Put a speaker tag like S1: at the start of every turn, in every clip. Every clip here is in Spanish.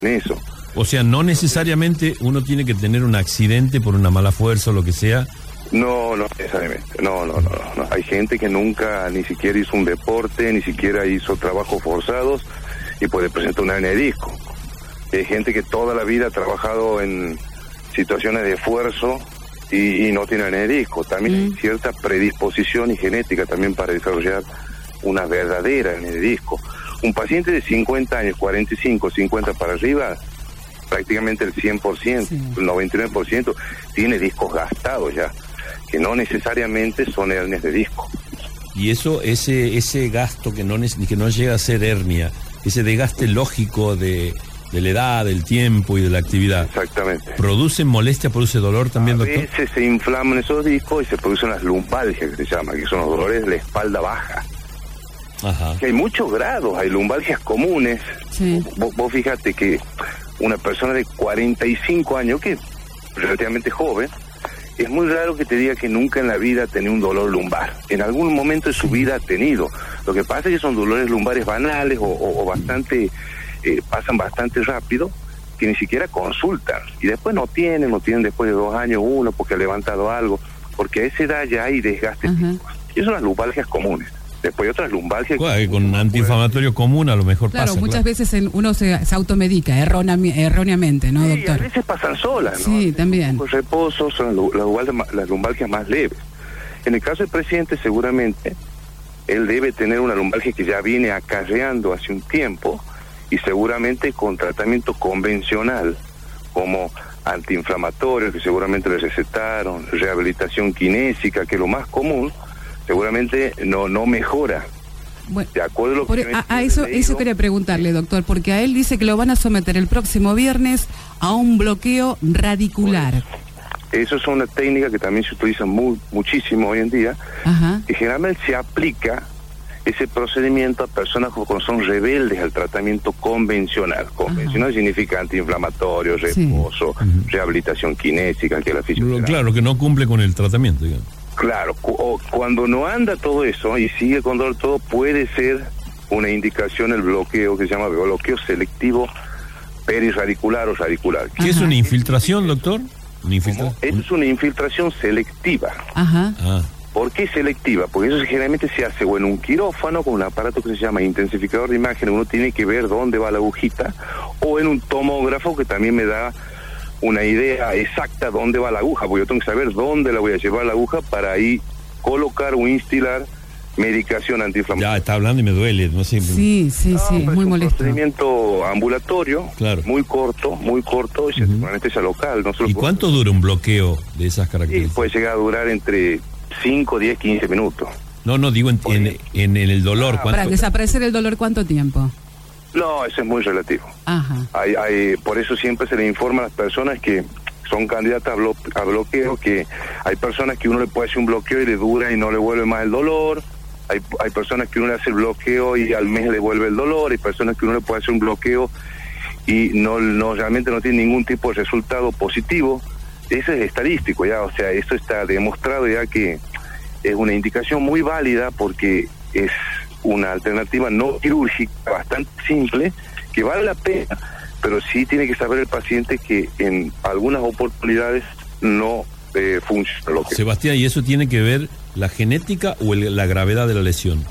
S1: en eso.
S2: O sea, no necesariamente uno tiene que tener un accidente por una mala fuerza o lo que sea.
S1: No necesariamente. No. Hay gente que nunca ni siquiera hizo un deporte, ni siquiera hizo trabajos forzados y puede presentar una hernia de disco. Hay gente que toda la vida ha trabajado en situaciones de esfuerzo y no tiene hernia de disco. También hay cierta predisposición y genética también para desarrollar una verdadera hernia de disco. Un paciente de 50 años, 45, 50 para arriba, prácticamente el 100%, el 99% tiene discos gastados ya, que no necesariamente son hernias de disco.
S2: Y eso, ese gasto que no llega a ser hernia, ese desgaste lógico de la edad, del tiempo y de la actividad.
S1: Exactamente.
S2: ¿Produce molestia, produce dolor también, doctor?
S1: A veces se inflaman esos discos y se producen las lumbalgias, que se llama, que son los dolores de la espalda baja.
S2: Ajá.
S1: Que hay muchos grados, hay lumbalgias comunes.
S3: Sí.
S1: Vos fíjate que una persona de 45 años, que es relativamente joven, es muy raro que te diga que nunca en la vida ha tenido un dolor lumbar. En algún momento de su vida ha tenido. Lo que pasa es que son dolores lumbares banales o bastante, pasan bastante rápido, que ni siquiera consultan. Y después no tienen después de 2 años uno porque ha levantado algo, porque a esa edad ya hay desgaste. Y son las lumbalgias comunes. Después hay otras lumbalgias.
S2: Con un antiinflamatorio común a lo mejor
S3: claro,
S2: pasa.
S3: Muchas veces uno se automedica erróneamente, ¿no, doctor?
S1: Y a veces pasan solas, ¿no?
S3: Sí, también.
S1: Los reposos son las lumbalgias más leves. En el caso del presidente, seguramente, él debe tener una lumbalgia que ya viene acarreando hace un tiempo y seguramente con tratamiento convencional, como antiinflamatorio, que seguramente le recetaron, rehabilitación kinésica, que es lo más común, seguramente no mejora.
S3: Bueno,
S1: de acuerdo a lo que
S3: eso quería preguntarle, doctor, porque a él dice que lo van a someter el próximo viernes a un bloqueo radicular.
S1: Eso es una técnica que también se utiliza muchísimo hoy en día, que generalmente se aplica ese procedimiento a personas que son rebeldes al tratamiento convencional. Convencional significa antiinflamatorio, reposo, rehabilitación kinésica, que es la fisioterapia.
S2: Claro, que no cumple con el tratamiento, digamos.
S1: Claro, cuando no anda todo eso y sigue con dolor todo, puede ser una indicación el bloqueo que se llama bloqueo selectivo perirradicular o radicular.
S2: ¿Qué es una infiltración, doctor?
S1: Eso es una infiltración selectiva. ¿Por qué selectiva? Porque eso generalmente se hace o en un quirófano con un aparato que se llama intensificador de imagen, uno tiene que ver dónde va la agujita, o en un tomógrafo que también me da una idea exacta dónde va la aguja, porque yo tengo que saber dónde la voy a llevar la aguja para ahí colocar o instilar medicación antiinflamatoria.
S2: Ya está hablando y me duele, no sé.
S3: Sí, muy molesto.
S1: Es un procedimiento ambulatorio,
S2: claro,
S1: muy corto, y se hace con anestesia local. No
S2: ¿Y cuánto dura un bloqueo de esas características?
S1: Puede llegar a durar entre 5, 10, 15 minutos.
S2: No, digo en el dolor.
S3: Para desaparecer el dolor, ¿cuánto tiempo?
S1: No, eso es muy relativo. Por eso siempre se le informa a las personas que son candidatas a bloqueo, que hay personas que uno le puede hacer un bloqueo y le dura y no le vuelve más el dolor. Hay personas que uno le hace el bloqueo y al mes le vuelve el dolor. Hay personas que uno le puede hacer un bloqueo y no realmente no tiene ningún tipo de resultado positivo. Eso es estadístico ya, o sea, esto está demostrado ya que es una indicación muy válida porque es una alternativa no quirúrgica bastante simple, que vale la pena, pero sí tiene que saber el paciente que en algunas oportunidades no funciona lo que...
S2: Sebastián, ¿y eso tiene que ver la genética o la gravedad de la lesión?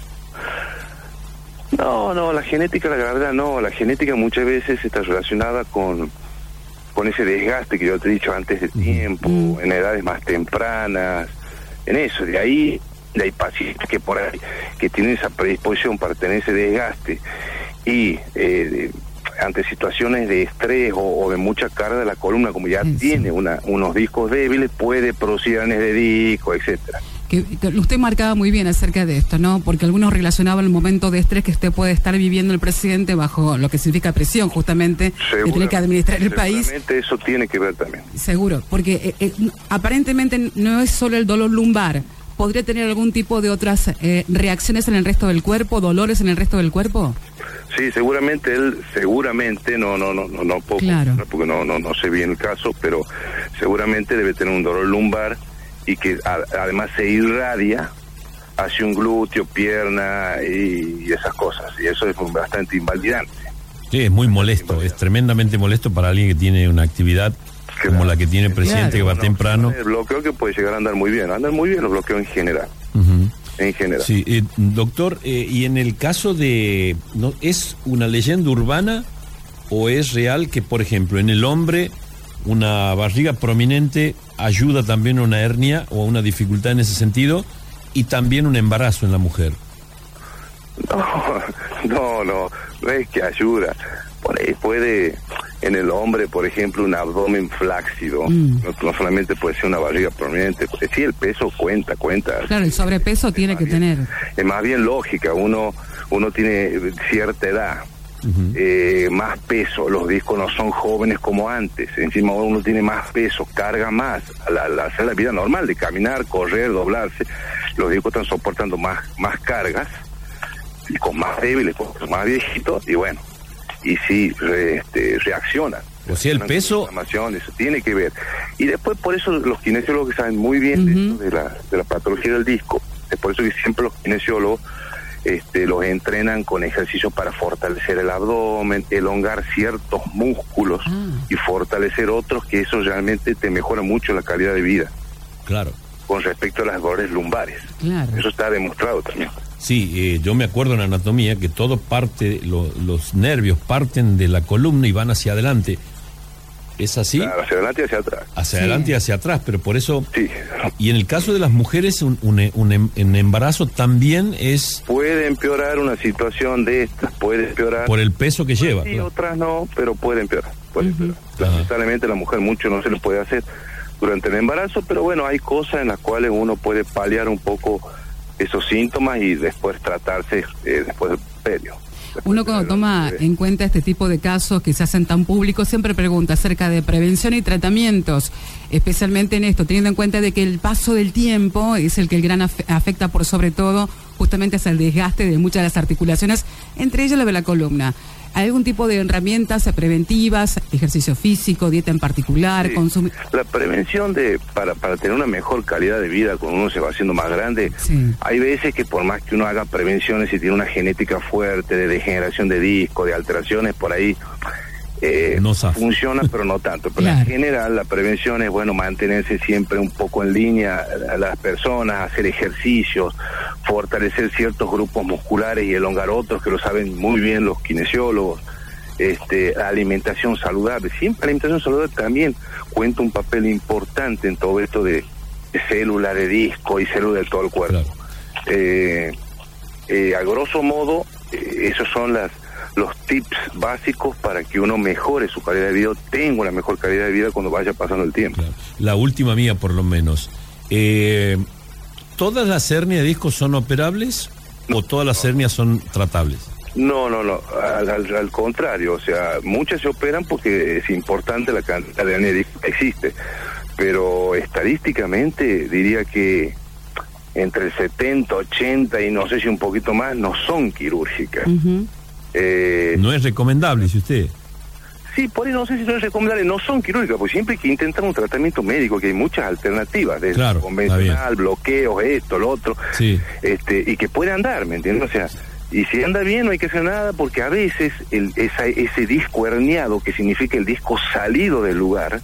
S1: No, la genética, la gravedad no, la genética muchas veces está relacionada con ese desgaste que yo te he dicho antes de tiempo, en edades más tempranas, en eso, de ahí hay pacientes que por ahí, que tienen esa predisposición para tener ese desgaste y ante situaciones de estrés o de mucha carga de la columna, como ya tiene unos discos débiles, puede producir hernias de disco, etcétera.
S3: Que usted marcaba muy bien acerca de esto, ¿no? Porque algunos relacionaban el momento de estrés que usted puede estar viviendo el presidente bajo lo que significa presión, justamente, que tiene que administrar el país.
S1: Seguramente eso tiene que ver también.
S3: Seguro, porque aparentemente no es solo el dolor lumbar. ¿Podría tener algún tipo de otras reacciones en el resto del cuerpo, dolores en el resto del cuerpo?
S1: Sí, seguramente no puedo,
S3: claro,
S1: porque no sé bien el caso, pero seguramente debe tener un dolor lumbar y que además se irradia hacia un glúteo, pierna y esas cosas, y eso es bastante invalidante.
S2: Sí, es muy molesto, es tremendamente molesto para alguien que tiene una actividad como la que tiene el presidente, que va temprano.
S1: El bloqueo que puede llegar a andar muy bien los bloqueos en general. En general.
S2: Sí, doctor, y en el caso de... ¿no, es una leyenda urbana o es real que, por ejemplo, en el hombre una barriga prominente ayuda también a una hernia o a una dificultad en ese sentido, y también un embarazo en la mujer?
S1: No es que ayuda. Por ahí puede, en el hombre, por ejemplo, un abdomen flácido, no solamente puede ser una barriga prominente, porque sí, el peso cuenta.
S3: Claro, el sobrepeso tiene que tener.
S1: Es más bien lógica, uno tiene cierta edad, más peso, los discos no son jóvenes como antes, encima uno tiene más peso, carga más, al hacer la vida normal de caminar, correr, doblarse, los discos están soportando más cargas, y con más débiles, con más viejitos, y bueno, y sí, reaccionan.
S2: O sea, el peso...
S1: Eso tiene que ver. Y después, por eso, los kinesiólogos saben muy bien de la patología del disco. Es por eso que siempre los kinesiólogos los entrenan con ejercicios para fortalecer el abdomen, elongar ciertos músculos y fortalecer otros, que eso realmente te mejora mucho la calidad de vida.
S2: Claro.
S1: Con respecto a las dolores lumbares.
S3: Claro.
S1: Eso está demostrado también.
S2: Sí, yo me acuerdo en anatomía que todo parte, los nervios parten de la columna y van hacia adelante. ¿Es así?
S1: Claro, hacia adelante y hacia atrás.
S2: Hacia adelante y hacia atrás, pero por eso...
S1: Sí.
S2: Y en el caso de las mujeres, un embarazo también es...
S1: Puede empeorar una situación de estas, puede empeorar...
S2: Por el peso que lleva.
S1: Sí, claro. Otras no, pero puede empeorar. Lamentablemente a la mujer mucho no se le puede hacer durante el embarazo, pero bueno, hay cosas en las cuales uno puede paliar un poco esos síntomas y después tratarse después del puerperio.
S3: Uno cuando toma en cuenta este tipo de casos que se hacen tan públicos, siempre pregunta acerca de prevención y tratamientos, especialmente en esto, teniendo en cuenta de que el paso del tiempo es el que el gran afecta por sobre todo, justamente es el desgaste de muchas de las articulaciones, entre ellas la de la columna. ¿Hay algún tipo de herramientas preventivas, ejercicio físico, dieta en particular?
S1: Sí. La prevención para tener una mejor calidad de vida cuando uno se va haciendo más grande, hay veces que por más que uno haga prevenciones y tiene una genética fuerte de degeneración de disco, de alteraciones por ahí,
S2: no
S1: funciona, pero no tanto. Pero en general la prevención es, bueno, mantenerse siempre un poco en línea a las personas, hacer ejercicios, fortalecer ciertos grupos musculares y elongar otros, que lo saben muy bien los kinesiólogos. Alimentación saludable, siempre la alimentación saludable también cuenta un papel importante en todo esto de células de disco y células de todo el cuerpo. A grosso modo, esos son los tips básicos para que uno mejore su calidad de vida, tenga una mejor calidad de vida cuando vaya pasando el tiempo.
S2: Claro. La última mía, por lo menos. ¿Todas las hernias de disco son operables o todas las hernias son tratables?
S1: No. Al contrario, o sea, muchas se operan porque es importante la cantidad de hernias de disco que existe, pero estadísticamente diría que entre el 70, 80 y no sé si un poquito más no son quirúrgicas.
S2: No es recomendable, dice usted.
S1: Sí, por ahí no sé si son recomendables, no son quirúrgicas, porque siempre hay que intentar un tratamiento médico, que hay muchas alternativas, desde convencional, bloqueos, esto, lo otro, y que puede andar, ¿me entiendes? O sea, y si anda bien no hay que hacer nada, porque a veces ese disco herniado, que significa el disco salido del lugar,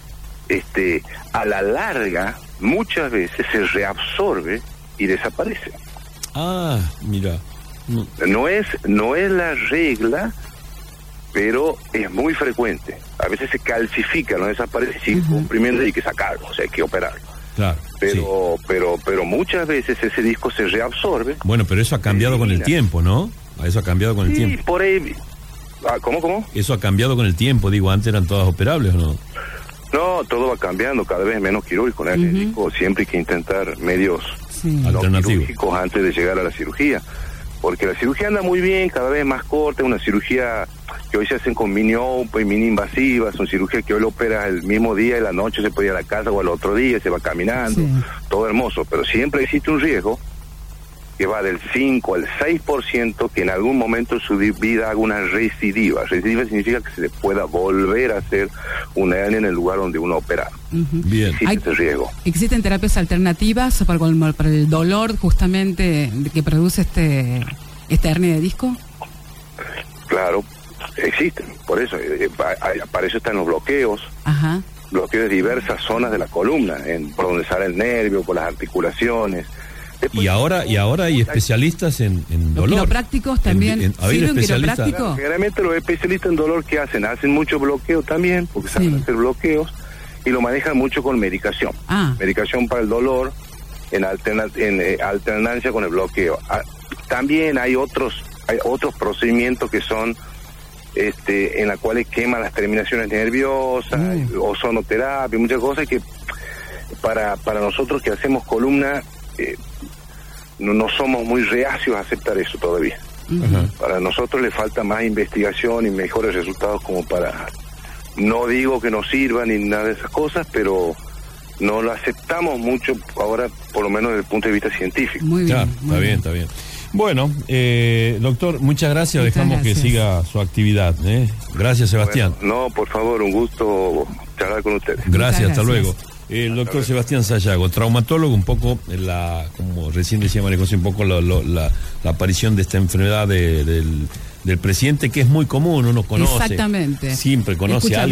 S1: a la larga, muchas veces se reabsorbe y desaparece.
S2: Ah, mira.
S1: No es la regla, pero es muy frecuente. A veces se calcifica, no desaparece, sigue comprimiendo y hay que sacarlo, o sea, hay que operarlo.
S2: Claro.
S1: Pero muchas veces ese disco se reabsorbe.
S2: Bueno, pero eso ha cambiado con el tiempo, ¿no? Eso ha cambiado con el tiempo.
S1: Sí, por ahí. ¿Cómo?
S2: Eso ha cambiado con el tiempo, digo, antes eran todas operables, ¿o no?
S1: No, todo va cambiando, cada vez menos quirúrgico, ¿no? El disco siempre hay que intentar medios no quirúrgicos antes de llegar a la cirugía. Porque la cirugía anda muy bien, cada vez más corta, una cirugía que hoy se hacen con mini open, mini invasivas, son cirugías que hoy lo operas el mismo día y la noche se puede ir a la casa o al otro día, se va caminando, todo hermoso, pero siempre existe un riesgo que va del 5 al 6% que en algún momento de su vida haga una recidiva. Recidiva significa que se le pueda volver a hacer una hernia en el lugar donde uno opera.
S2: Bien.
S1: Existe ese riesgo.
S3: ¿Existen terapias alternativas para el dolor justamente que produce esta hernia de disco?
S1: Claro, Existen, por eso, para eso están los bloqueos. Ajá. Bloqueos de diversas zonas de la columna, por donde sale el nervio, por las articulaciones.
S2: Después, y ahora hay especialistas en dolor.
S3: Los quiroprácticos también. ¿Sirve un quiropráctico?
S1: Claro, generalmente los especialistas en dolor, ¿qué hacen? Hacen mucho bloqueo también, porque saben hacer bloqueos, y lo manejan mucho con medicación. Medicación para el dolor, en alternancia con el bloqueo. También hay otros procedimientos que son en las cuales queman las terminaciones nerviosas, ozonoterapia, muchas cosas que para nosotros que hacemos columna no somos muy reacios a aceptar eso todavía. Para nosotros le falta más investigación y mejores resultados como para, no digo que no sirvan ni nada de esas cosas, pero no lo aceptamos mucho ahora, por lo menos desde el punto de vista científico.
S3: Muy bien,
S2: está bien. Bueno, doctor, muchas gracias. Dejamos que siga su actividad. Gracias, Sebastián.
S1: Bueno, no, por favor, un gusto charlar con ustedes.
S2: Gracias, hasta luego. El doctor Sebastián Sayago, traumatólogo, un poco, como recién decía María José, un poco la aparición de esta enfermedad del presidente, que es muy común, uno conoce.
S3: Exactamente.
S2: Siempre conoce a alguien.